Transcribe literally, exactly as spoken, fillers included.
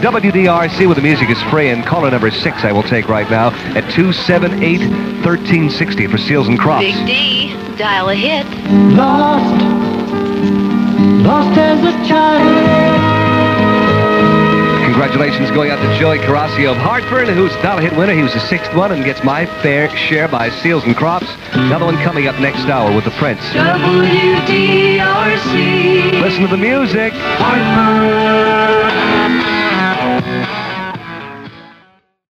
W D R C, where the music is free, and caller number six I will take right now at two seven eight, one three six zero for Seals and Crofts. Big D, dial a hit. Lost, lost as a child. Congratulations going out to Joey Carrasio of Hartford, who's a dollar hit winner. He was the sixth one and gets My Fair Share by Seals and Crofts. Another one coming up next hour with the Prince. W D R C. Listen to the music. Hartford.